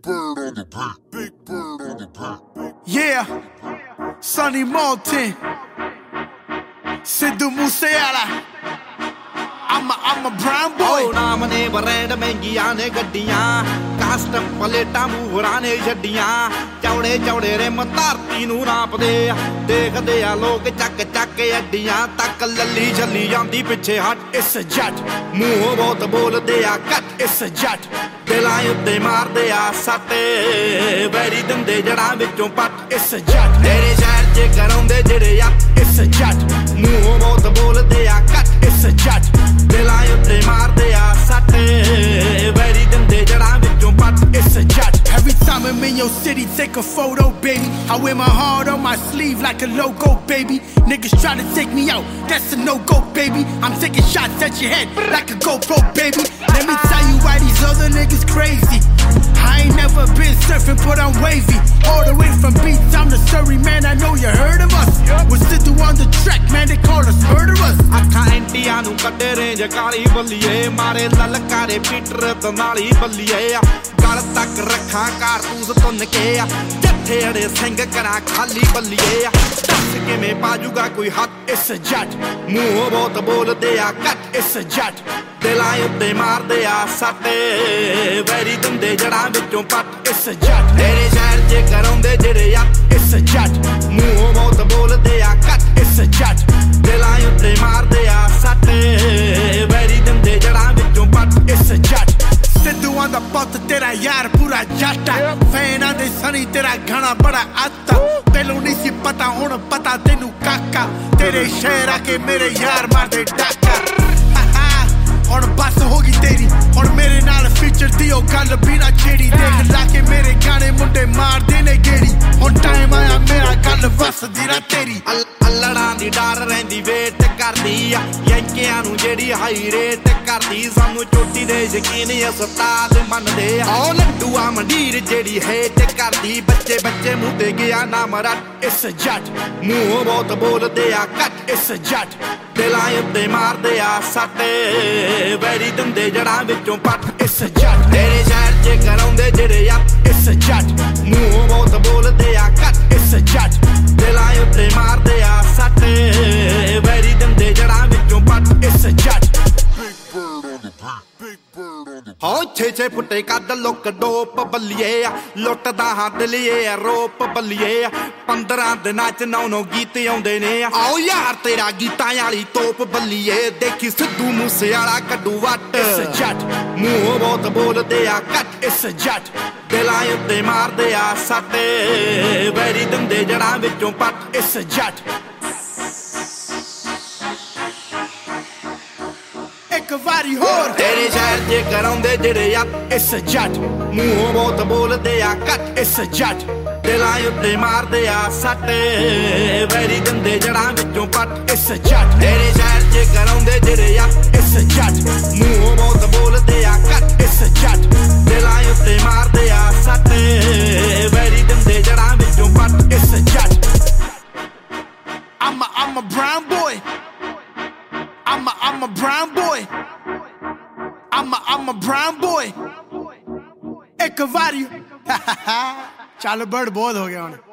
bird on the beat. Big bird on the beat. Yeah, Sonny Moulton, Sidhu Moosewala. I'm a brown boy. Oh, naam ne brand ਮਹਿੰਗੀਆਂ ਨੇ ਗੱਡੀਆਂ custom ਪਲੇਟਾਂ ਮੂਹਰਾਂ ਨੇ ਛੱਡੀਆਂ ਚੌੜੇ ਚੌੜੇ ਰਿਮ ਧਰਤੀ ਨੂੰ ਨਾਪਦੇ ਆ ਦੇਖਦੇ ਆ ਲੋਕ ਚੱਕ ਚੱਕ ਅੱਡੀਆਂ ਤੱਕ ਲੱਲੀ ਛੱਲੀ ਜਾਂਦੀ ਪਿੱਛੇ ਹਟ It's a jat, ਮੂੰਹ ਬਹੁਤ ਬੋਲਦੇ ਆ ਕੱਟ it's a jat, ਦਿਲਾਂ ਉੱਤੇ ਮਾਰਦੇ ਆ ਸੱਟੇ ਵੈਰੀ ਦੰਦੇ ਜੜਾਂ ਵਿੱਚੋਂ ਪੱਟ it's a jat, ਤੇਰੇ ਸ਼ਹਿਰ 'ਚ ਕਰਾਉਂਦੇ ਜਿਹੜੇ ਆ it's a jat, ਮੂੰਹ ਬਹੁਤ ਬੋਲਦੇ ਆ ਕੱਟ it's a jat, ਦਿਲਾਂ ਉੱਤੇ ਮਾਰਦੇ ਆ ਸੱਟੇ ਵੈਰੀ ਦੰਦੇ ਜੜਾਂ ਵਿੱਚੋਂ ਪੱਟ it's a jat. Every time I'm in your city, take a photo, baby. I wear my heart on my sleeve like a logo, baby. Niggas try to take me out, that's a no-go, baby. I'm taking shots at your head like a GoPro, baby. Let me tell you why these other niggas crazy. I ain't never been surfing, but I'm wavy. All the way from beats, I'm the Surrey man, I know you heard of us. We're still on the track, man, they call us murderers. ਅੱਖਾਂ ਐਂਟੀਆਂ ਨੂੰ ਕੱਢੇ range ਕਾਲੀ ਬੱਲੀਏ ਮਾਰੇ ਲਲਕਾਰੇ Peter ਦਨਾਲੀ ਬੱਲੀਏ ਆ ਗਲ ਤੱਕ ਰੱਖਾਂ ਕਾਰਤੂਸ ਤੁੰਨ ਕੇ ਆ ਜੱਥੇ ਅੜੇ ਸਿੰਘ ਕਰਾਂ ਖਾਲੀ ਬੱਲੀਏ ਆ ਦੱਸ ਕਿਵੇਂ ਪਾਜੂਗਾ ਕੋਈ ਹੱਥ It's a jat, ਮੂੰਹ ਬਹੁਤ ਬੋਲਦੇ ਆ ਕੱਟ it's a jat, ਦਿਲਾਂ ਉੱਤੇ ਮਾਰਦੇ ਆ ਸੱਟੇ ਵੈਰੀ ਦੰਦੇ ਜੜਾਂ ਵਿੱਚੋਂ ਪੱਟ it's a jat, ਤੇਰੇ ਸ਼ਹਿਰ 'ਚ ਕਰਾਉਂਦੇ ਜਿਹੜੇ ਆ it's a jat, ਮੂੰਹ ਬਹੁਤ ਬੋਲਦੇ ਆ ਕੱਟ it's a jat, ਦਿਲਾਂ ਉੱਤੇ ਮਾਰਦੇ ਆ ਸੱਟੇ ਵੈਰੀ ਦੰਦੇ ਜੜਾਂ ਵਿੱਚੋਂ ਪੱਟ it's a jat. Sidhu on the ਪੁੱਤ ਤੇਰਾ ਯਾਰ ਪੂਰਾ ਜੱਟ ਆ ਫੈਨਾਂ ਦੇ ਸਣੀ ਤੇਰਾ ਗਾਣਾ ਬੜਾ ਆਤਾ ਤੈਨੂੰ ਨਹੀਂ ਸੀ ਪਤਾ ਹੁਣ ਪਤਾ ਤੈਨੂੰ ਕਾਕਾ ਤੇਰੇ ਸ਼ਹਿਰ ਆ ਕੇ ਮੇਰੇ ਯਾਰ ਮਾਰਦੇ ਡਾਕਾ ਹੁਣ ਬਸ ਹੋ ਗਈ ਤੇਰੀ ਹੁਣ ਮੇਰੇ ਨਾਲ ਫੀਚਰ ਦੀ ਉਹ ਗੱਲ ਵੀ ਨਾ ਛੇੜੀ ਦੇਖ ਲਾ ਕੇ ਮੇਰੇ ਗਾਣੇ ਮੁੰਡੇ ਮਾਰਦੇ ਨੇ ਗੇੜੀ ਹੁਣ ਟਾਈਮ ਆਇਆ ਮੇਰਾ ਗੱਲ ਵਸਦੀ ਨਾ ਤੇਰੀ ਅੱਲੜਾਂ ਦੀ ਡਰ ਰਹਿੰਦੀ ਵੇਟ ਕਰਦੀ ਆ ਯੰਕਿਆਂ ਨੂੰ ਜਿਹੜੀ ਹਾਈ ਰੇਟ ਕਰਦੀ ਸਾਨੂੰ ਚੋਟੀ ਦੇ ਯਕੀਨ ਉਸਤਾਦ ਮੰਨਦੇ ਆ ਉਹ ਲੱਡੂਆ ਮੰਡੀਰ ਜਿਹੜੀ ਹੇਟ ਕਰਦੀ ਬੱਚੇ ਬੱਚੇ ਮੂੰਹ ਤੇ ਗਿਆ ਨਾਮ ਰੱਟ It's a jat, ਮੂੰਹ ਬਹੁਤ ਬੋਲਦੇ ਆ ਕੱਟ it's a jat, ਦਿਲਾਂ ਉੱਤੇ ਮਾਰਦੇ ਆ ਸੱਟੇ ਵੈਰੀ ਦੰਦੇ ਜੜਾਂ ਵਿੱਚੋਂ ਪੱਟ it's a jat, ਤੇਰੇ ਸ਼ਹਿਰ 'ਚ ਕਰਾਉਂਦੇ ਜਿਹੜੇ ਆ it's a jat, ਮੂੰਹ ਬਹੁਤ ਬੋਲਦੇ ਆ ਕੱਟ it's a jat, ਦਿਲਾਂ ਉੱਤੇ ਮਾਰਦੇ ਆ ਸੱਟੇ ਵੈਰੀ ਦੰਦੇ ਜੜਾਂ ਵਿੱਚੋਂ ਪੱਟ it's a jat. Big bird on the beat. Big bird on the beat. ਹੋ 6 ਫੁੱਟੇ ਕੱਢ ਲੋਕ ਡੋਪ ਬੱਲੀਏ ਆ ਲੁੱਟਦਾ ਹੱਦ ਲਈਏ ਆ ਰੋਪ ਬੱਲੀਏ ਆ 15 ਦਿਨਾਂ 'ਚ 9 ਗੀਤ ਆਉਂਦੇ ਨੇ ਆ ਆਓ ਯਾਰ ਤੇਰਾ ਗੀਤਾਂ ਵਾਲੀ ਤੋਪ ਬੱਲੀਏ ਦੇਖੀ ਸਿੱਧੂ ਮੂਸੇਵਾਲਾ ਕੱਢੂ ਵੱਟ It's a jat, ਮੂੰਹ ਬਹੁਤ ਬੋਲਦੇ ਆ ਕੱਟ it's a jat, ਦਿਲਾਂ ਉੱਤੇ ਮਾਰਦੇ ਆ ਸੱਟੇ ਵੈਰੀ ਦੰਦੇ ਜੜਾਂ ਵਿੱਚੋਂ ਪੱਟ it's a jat. ਇੱਕ ਵਾਰੀ ਹੋਰ ਤੇਰੇ ਸ਼ਹਿਰ 'ਚ ਕਰਾਉਂਦੇ ਜਿਹੜੇ ਆ it's a jat, ਮੂੰਹ ਬਹੁਤ ਬੋਲਦੇ ਆ ਕੱਟ it's a jat, ਦਿਲਾਂ ਉੱਤੇ ਮਾਰਦੇ ਆ ਸੱਟੇ ਵੈਰੀ ਦੰਦੇ ਜੜਾਂ ਵਿੱਚੋਂ ਪੱਟ it's a jat, ਤੇਰੇ ਸ਼ਹਿਰ 'ਚ ਕਰਾਉਂਦੇ ਜਿਹੜੇ ਆ it's a jat, ਮੂੰਹ ਬਹੁਤ ਬੋਲਦੇ ਆ ਕੱਟ it's a jat, ਦਿਲਾਂ ਉੱਤੇ ਮਾਰਦੇ ਆ ਸੱਟੇ ਵੈਰੀ ਦੰਦੇ ਜੜਾਂ ਵਿੱਚੋਂ ਪੱਟ it's a jat. I'm a brown boy. I'm a brown boy. I'm a brown boy. ਇੱਕ ਵਾਰੀ ਚੱਲ ਬੜ ਬਹੁਤ ਹੋ ਗਿਆ ਹੁਣ